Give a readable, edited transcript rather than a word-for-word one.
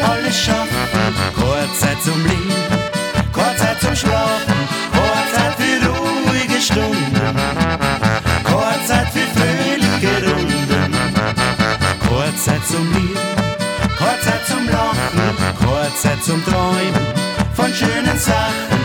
alles schaffen. Keine Zeit zum Leben, keine Zeit zum Schlafen, keine Zeit für ruhige Stunden, keine Zeit für fröhliche Runden. Keine Zeit zum Lieben, keine Zeit zum Lachen, keine Zeit zum Träumen von schönen Sachen.